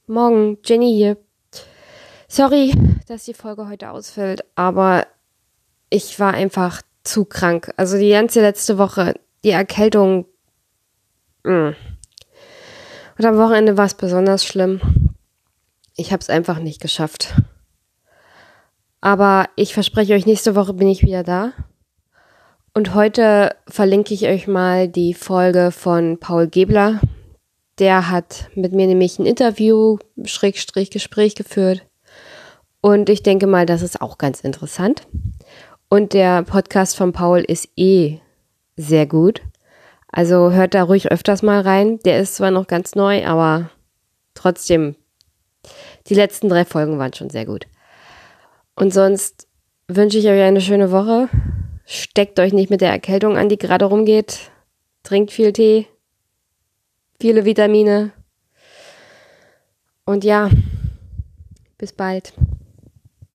Morgen, Jenny hier. Sorry, dass die Folge heute ausfällt, aber ich war einfach zu krank. Also die ganze letzte Woche, die Erkältung. Und am Wochenende war es besonders schlimm. Ich habe es einfach nicht geschafft. Aber ich verspreche euch, nächste Woche bin ich wieder da. Und heute verlinke ich euch mal die Folge von Paul Gebler. Der hat mit mir nämlich ein Interview, Gespräch geführt. Und ich denke mal, das ist auch ganz interessant. Und der Podcast von Paul ist sehr gut. Also hört da ruhig öfters mal rein. Der ist zwar noch ganz neu, aber trotzdem, die letzten 3 Folgen waren schon sehr gut. Und sonst wünsche ich euch eine schöne Woche. Steckt euch nicht mit der Erkältung an, die gerade rumgeht. Trinkt viel Tee, viele Vitamine. Und ja, bis bald.